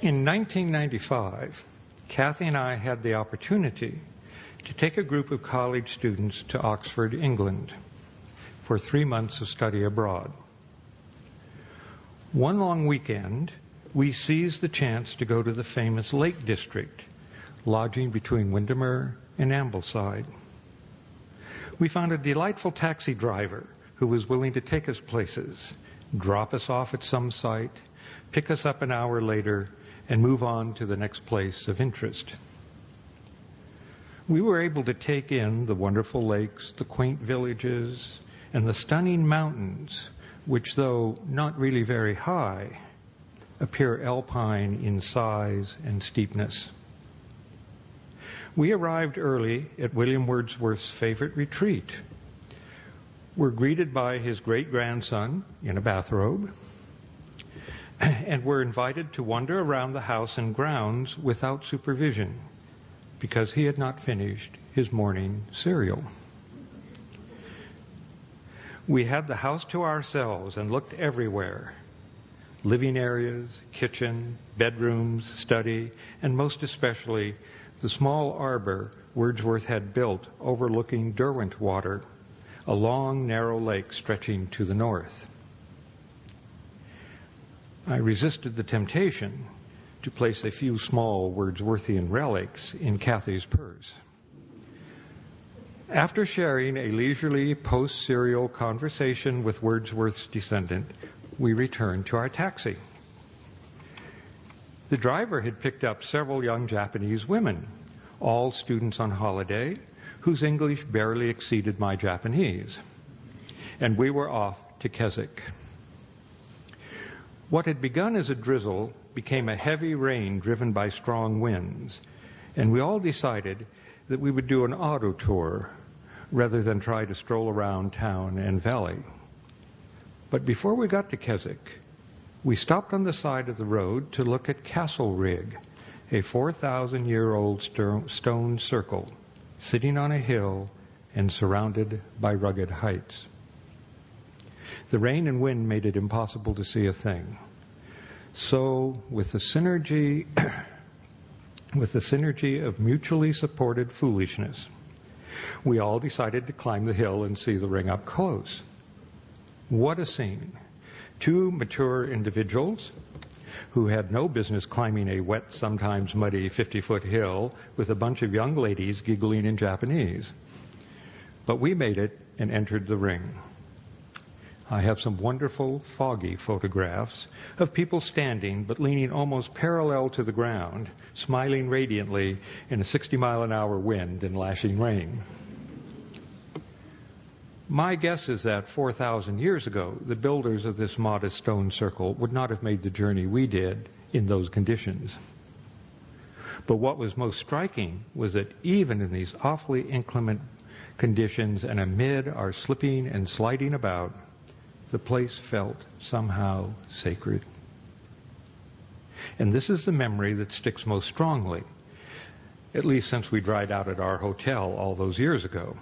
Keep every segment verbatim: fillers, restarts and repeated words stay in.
In nineteen ninety-five, Kathy and I had the opportunity to take a group of college students to Oxford, England, for three months of study abroad. One long weekend, we seized the chance to go to the famous Lake District, lodging between Windermere and Ambleside. We found a delightful taxi driver who was willing to take us places, drop us off at some site, pick us up an hour later, and move on to the next place of interest. We were able to take in the wonderful lakes, the quaint villages, and the stunning mountains, which, though not really very high, appear alpine in size and steepness. We arrived early at William Wordsworth's favorite retreat. We're greeted by his great-grandson in a bathrobe, and were invited to wander around the house and grounds without supervision, because he had not finished his morning cereal. We had the house to ourselves and looked everywhere. Living areas, kitchen, bedrooms, study, and most especially the small arbor Wordsworth had built overlooking Derwentwater, a long, narrow lake stretching to the north. I resisted the temptation to place a few small Wordsworthian relics in Kathy's purse. After sharing a leisurely post-serial conversation with Wordsworth's descendant, we returned to our taxi. The driver had picked up several young Japanese women, all students on holiday, whose English barely exceeded my Japanese, and we were off to Keswick. What had begun as a drizzle became a heavy rain driven by strong winds, and we all decided that we would do an auto tour rather than try to stroll around town and valley. But before we got to Keswick, we stopped on the side of the road to look at Castlerigg, a four thousand year old stone circle sitting on a hill and surrounded by rugged heights. The rain and wind made it impossible to see a thing. So, with the synergy, with the synergy of mutually supported foolishness, we all decided to climb the hill and see the ring up close. What a scene! Two mature individuals who had no business climbing a wet, sometimes muddy fifty-foot hill with a bunch of young ladies giggling in Japanese. But we made it and entered the ring. I have some wonderful, foggy photographs of people standing but leaning almost parallel to the ground, smiling radiantly in a sixty mile an hour wind and lashing rain. My guess is that four thousand years ago, the builders of this modest stone circle would not have made the journey we did in those conditions. But what was most striking was that even in these awfully inclement conditions and amid our slipping and sliding about, the place felt somehow sacred. And this is the memory that sticks most strongly, at least since we dried out at our hotel all those years ago.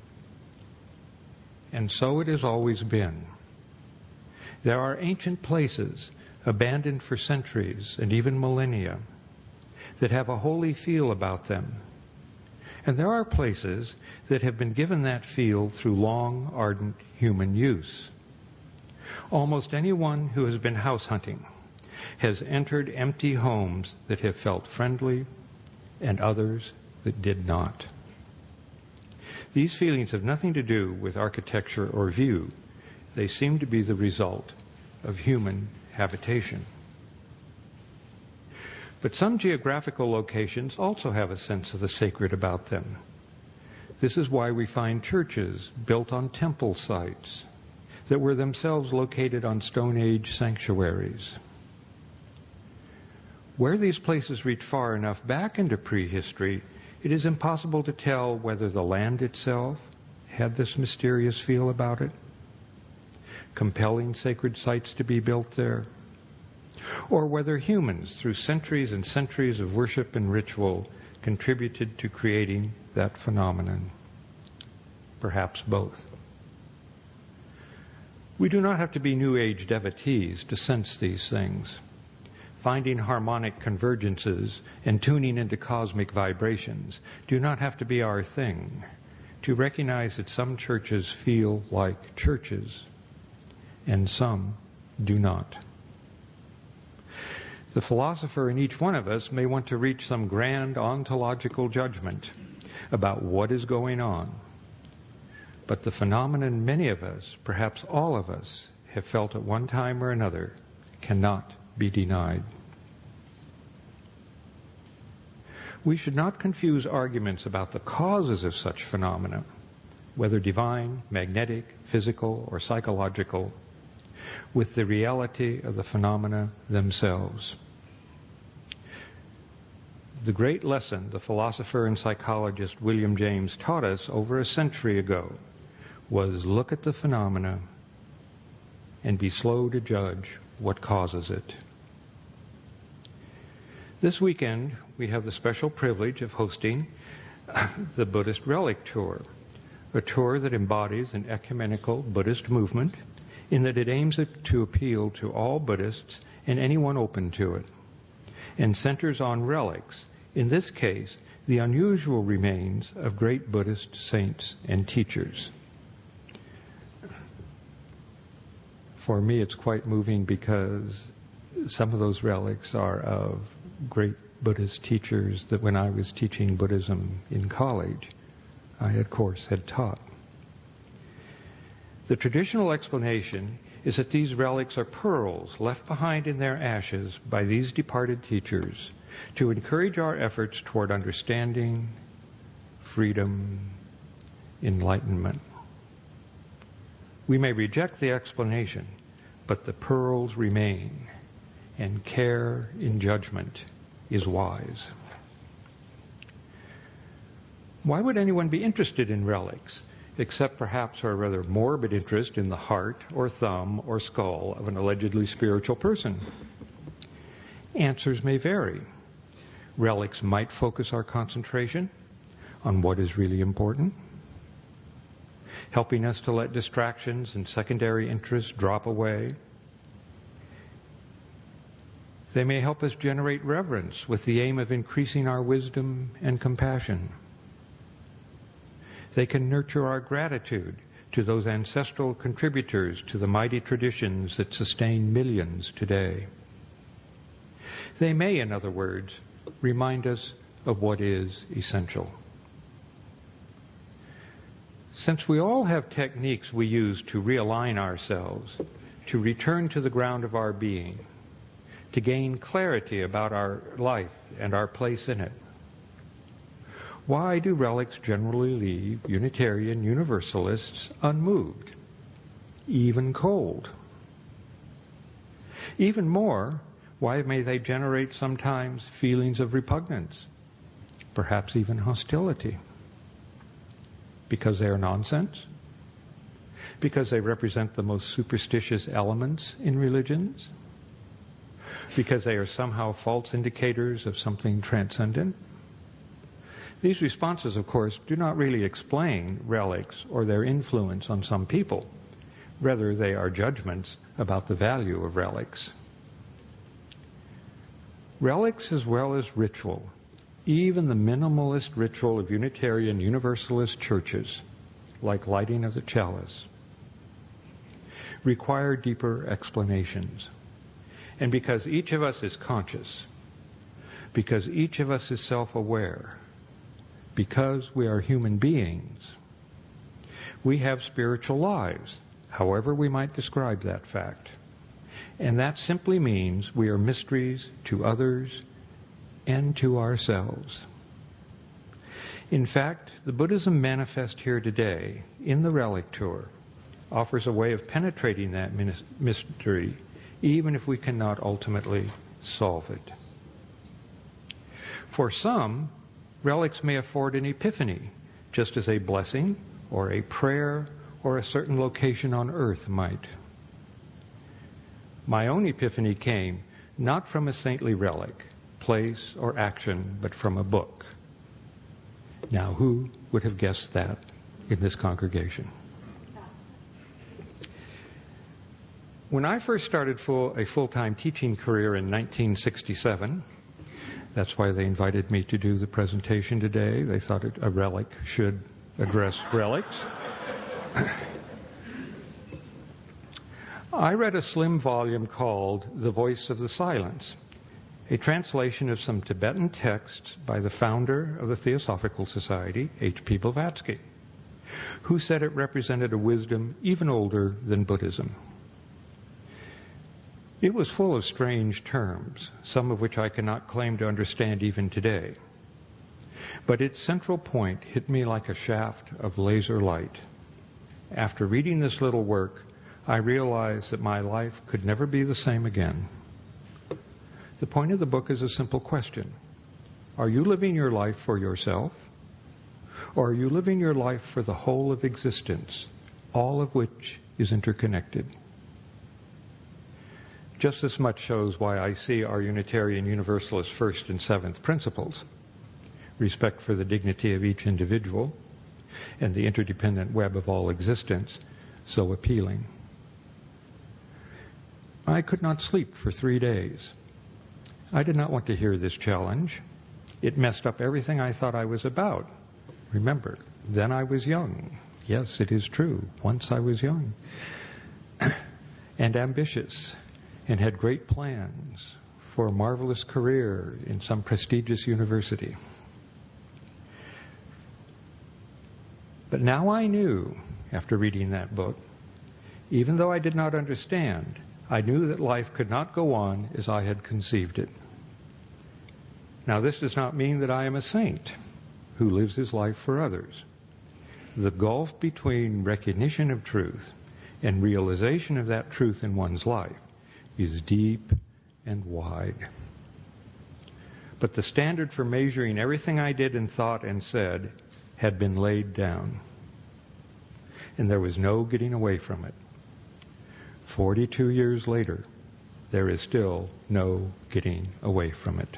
And so it has always been. There are ancient places, abandoned for centuries and even millennia, that have a holy feel about them. And there are places that have been given that feel through long, ardent human use. Almost anyone who has been house hunting has entered empty homes that have felt friendly and others that did not. These feelings have nothing to do with architecture or view. They seem to be the result of human habitation. But some geographical locations also have a sense of the sacred about them. This is why we find churches built on temple sites that were themselves located on Stone Age sanctuaries. Where these places reach far enough back into prehistory, it is impossible to tell whether the land itself had this mysterious feel about it, compelling sacred sites to be built there, or whether humans, through centuries and centuries of worship and ritual, contributed to creating that phenomenon. Perhaps both. We do not have to be New Age devotees to sense these things. finding harmonic convergences, and tuning into cosmic vibrations do not have to be our thing. To recognize that some churches feel like churches, and some do not. The philosopher in each one of us may want to reach some grand ontological judgment about what is going on. But the phenomenon many of us, perhaps all of us, have felt at one time or another cannot be denied. We should not confuse arguments about the causes of such phenomena, whether divine, magnetic, physical, or psychological, with the reality of the phenomena themselves. The great lesson the philosopher and psychologist William James taught us over a century ago was look at the phenomena and be slow to judge what causes it. This weekend, we have the special privilege of hosting the Buddhist Relic Tour, a tour that embodies an ecumenical Buddhist movement in that it aims to appeal to all Buddhists and anyone open to it, and centers on relics, in this case, the unusual remains of great Buddhist saints and teachers. For me, it's quite moving because some of those relics are of great Buddhist teachers that when I was teaching Buddhism in college, I, of course, had taught. The traditional explanation is that these relics are pearls left behind in their ashes by these departed teachers to encourage our efforts toward understanding, freedom, enlightenment. We may reject the explanation, but the pearls remain, and care in judgment is wise. Why would anyone be interested in relics, except perhaps a rather morbid interest in the heart or thumb or skull of an allegedly spiritual person? Answers may vary. Relics might focus our concentration on what is really important, helping us to let distractions and secondary interests drop away. They may help us generate reverence with the aim of increasing our wisdom and compassion. They can nurture our gratitude to those ancestral contributors to the mighty traditions that sustain millions today. They may, in other words, remind us of what is essential. Since we all have techniques we use to realign ourselves, to return to the ground of our being, to gain clarity about our life and our place in it, why do relics generally leave Unitarian Universalists unmoved, even cold? Even more, why may they generate sometimes feelings of repugnance, perhaps even hostility? Because they are nonsense? Because they represent the most superstitious elements in religions? Because they are somehow false indicators of something transcendent? These responses, of course, do not really explain relics or their influence on some people. Rather, they are judgments about the value of relics. Relics as well as ritual, even the minimalist ritual of Unitarian Universalist churches, like lighting of the chalice, require deeper explanations. And because each of us is conscious, because each of us is self-aware, because we are human beings, we have spiritual lives, however we might describe that fact. And that simply means we are mysteries to others and to ourselves. In fact, the Buddhism manifest here today in the Relic Tour offers a way of penetrating that mystery, even if we cannot ultimately solve it. For some, relics may afford an epiphany, just as a blessing or a prayer or a certain location on earth might. My own epiphany came not from a saintly relic, place, or action, but from a book. Now, who would have guessed that in this congregation? When I first started full, a full-time teaching career in nineteen sixty-seven, that's why they invited me to do the presentation today. They thought it, a relic should address relics. I read a slim volume called The Voice of the Silence, a translation of some Tibetan texts by the founder of the Theosophical Society, H P Blavatsky, who said it represented a wisdom even older than Buddhism. It was full of strange terms, some of which I cannot claim to understand even today. But its central point hit me like a shaft of laser light. After reading this little work, I realized that my life could never be the same again. The point of the book is a simple question. Are you living your life for yourself? Or are you living your life for the whole of existence, all of which is interconnected? Just this much shows why I see our Unitarian Universalist first and seventh principles, respect for the dignity of each individual and the interdependent web of all existence, so appealing. I could not sleep for three days. I did not want to hear this challenge. It messed up everything I thought I was about. Remember, then I was young. Yes, it is true. Once I was young. And ambitious, and had great plans for a marvelous career in some prestigious university. But now I knew, after reading that book, even though I did not understand, I knew that life could not go on as I had conceived it. Now, this does not mean that I am a saint who lives his life for others. The gulf between recognition of truth and realization of that truth in one's life is deep and wide. But the standard for measuring everything I did and thought and said had been laid down. And there was no getting away from it. Forty-two years later, there is still no getting away from it.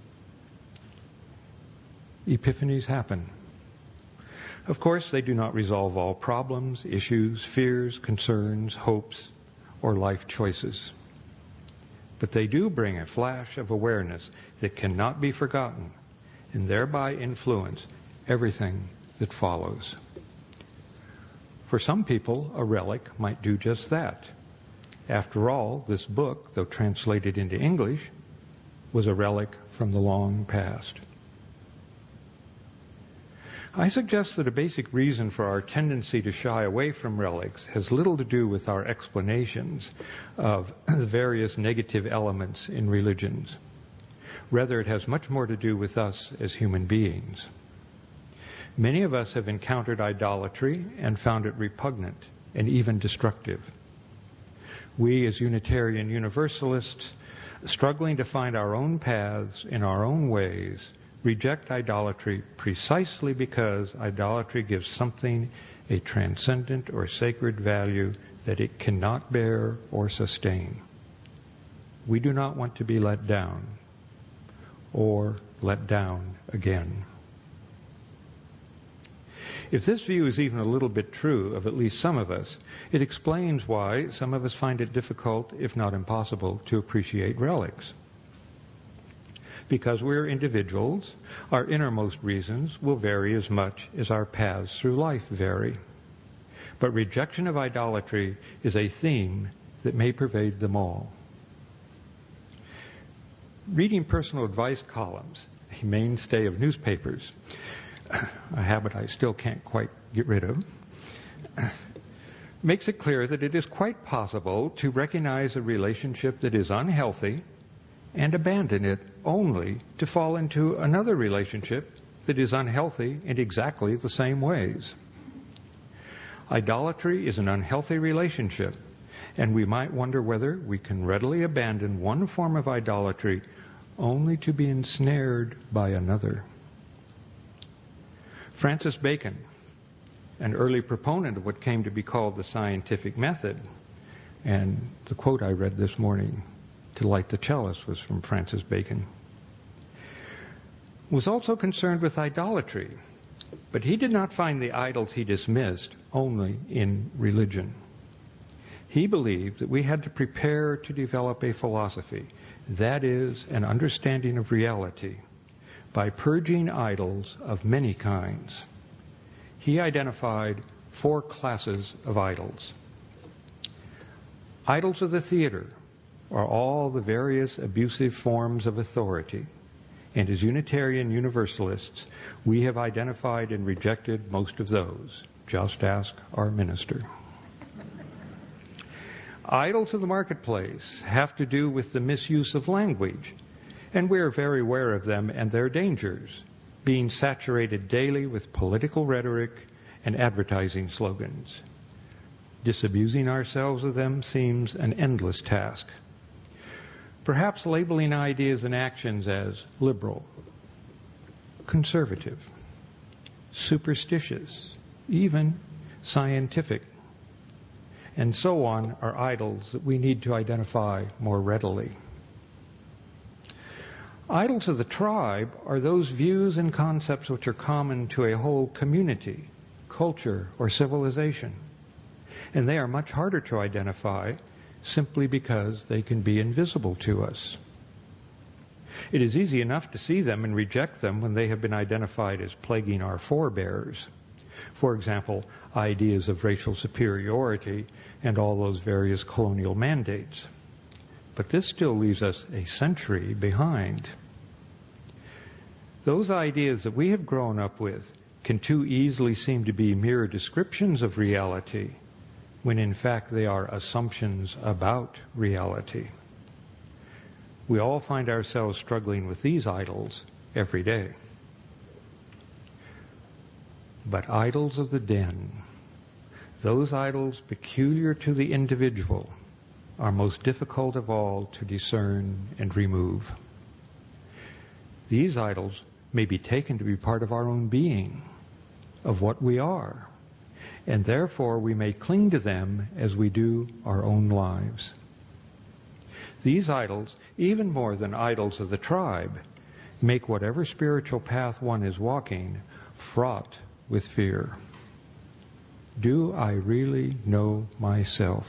Epiphanies happen. Of course, they do not resolve all problems, issues, fears, concerns, hopes, or life choices. But they do bring a flash of awareness that cannot be forgotten and thereby influence everything that follows. For some people, a relic might do just that. After all, this book, though translated into English, was a relic from the long past. I suggest that a basic reason for our tendency to shy away from relics has little to do with our explanations of the various negative elements in religions. Rather, it has much more to do with us as human beings. Many of us have encountered idolatry and found it repugnant and even destructive. We, as Unitarian Universalists, struggling to find our own paths in our own ways, reject idolatry precisely because idolatry gives something a transcendent or sacred value that it cannot bear or sustain. We do not want to be let down or let down again. If this view is even a little bit true of at least some of us, it explains why some of us find it difficult, if not impossible, to appreciate relics. Because we're individuals, our innermost reasons will vary as much as our paths through life vary. But rejection of idolatry is a theme that may pervade them all. Reading personal advice columns, a mainstay of newspapers, a habit I still can't quite get rid of, makes it clear that it is quite possible to recognize a relationship that is unhealthy and abandon it only to fall into another relationship that is unhealthy in exactly the same ways. Idolatry is an unhealthy relationship, and we might wonder whether we can readily abandon one form of idolatry only to be ensnared by another. Francis Bacon, an early proponent of what came to be called the scientific method, and the quote I read this morning, "To light the chalice," was from Francis Bacon, was also concerned with idolatry, but he did not find the idols he dismissed only in religion. He believed that we had to prepare to develop a philosophy, that is, an understanding of reality, by purging idols of many kinds. He identified four classes of idols. Idols of the theater are all the various abusive forms of authority, and as Unitarian Universalists, we have identified and rejected most of those. Just ask our minister. Idols of the marketplace have to do with the misuse of language, and we are very aware of them and their dangers, being saturated daily with political rhetoric and advertising slogans. Disabusing ourselves of them seems an endless task. Perhaps labeling ideas and actions as liberal, conservative, superstitious, even scientific, and so on are idols that we need to identify more readily. Idols of the tribe are those views and concepts which are common to a whole community, culture, or civilization. And they are much harder to identify simply because they can be invisible to us. It is easy enough to see them and reject them when they have been identified as plaguing our forebears. For example, ideas of racial superiority and all those various colonial mandates. But this still leaves us a century behind. Those ideas that we have grown up with can too easily seem to be mere descriptions of reality, when in fact they are assumptions about reality. We all find ourselves struggling with these idols every day. But idols of the den, those idols peculiar to the individual, are most difficult of all to discern and remove. These idols may be taken to be part of our own being, of what we are, and therefore we may cling to them as we do our own lives. These idols, even more than idols of the tribe, make whatever spiritual path one is walking fraught with fear. Do I really know myself?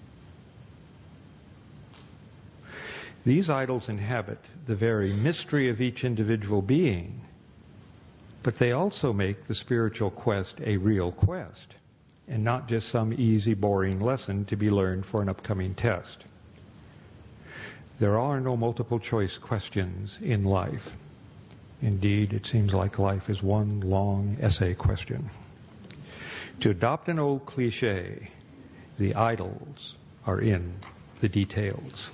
These idols inhabit the very mystery of each individual being, but they also make the spiritual quest a real quest, and not just some easy, boring lesson to be learned for an upcoming test. There are no multiple choice questions in life. Indeed, it seems like life is one long essay question. To adopt an old cliche, the idols are in the details.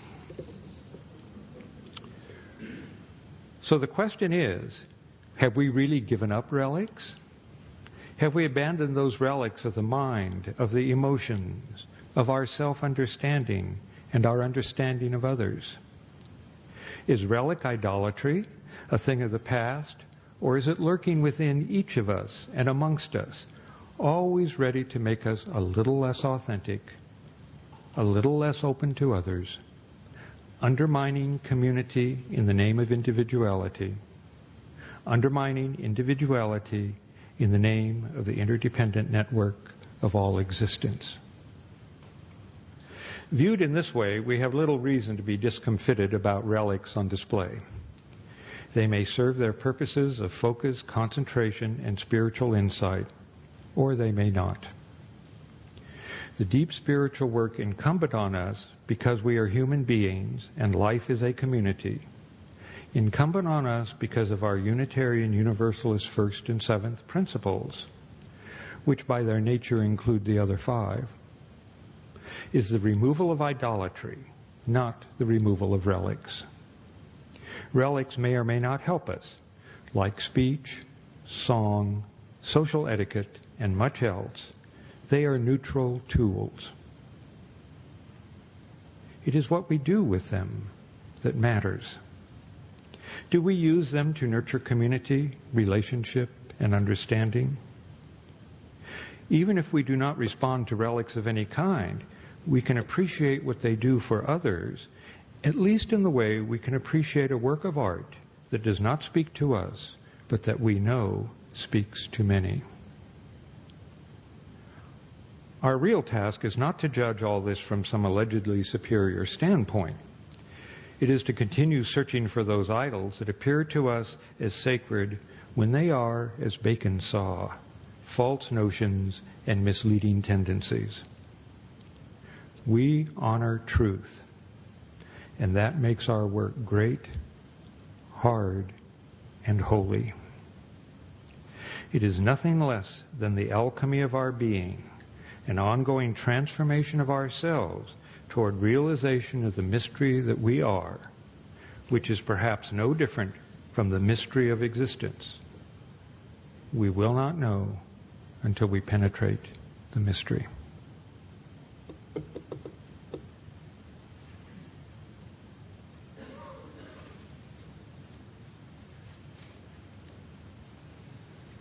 So the question is, have we really given up relics? Have we abandoned those relics of the mind, of the emotions, of our self-understanding and our understanding of others? Is relic idolatry a thing of the past, or is it lurking within each of us and amongst us, always ready to make us a little less authentic, a little less open to others, undermining community in the name of individuality, undermining individuality in the name of the interdependent network of all existence? Viewed in this way, we have little reason to be discomfited about relics on display. They may serve their purposes of focus, concentration, and spiritual insight, or they may not. The deep spiritual work incumbent on us, because we are human beings and life is a community, incumbent on us because of our Unitarian Universalist first and seventh principles, which by their nature include the other five, is the removal of idolatry, not the removal of relics. Relics may or may not help us, like speech, song, social etiquette, and much else. They are neutral tools. It is what we do with them that matters. Do we use them to nurture community, relationship, and understanding? Even if we do not respond to relics of any kind, we can appreciate what they do for others, at least in the way we can appreciate a work of art that does not speak to us, but that we know speaks to many. Our real task is not to judge all this from some allegedly superior standpoint. It is to continue searching for those idols that appear to us as sacred when they are, as Bacon saw, false notions and misleading tendencies. We honor truth, and that makes our work great, hard, and holy. It is nothing less than the alchemy of our being, an ongoing transformation of ourselves toward realization of the mystery that we are, which is perhaps no different from the mystery of existence. We will not know until we penetrate the mystery.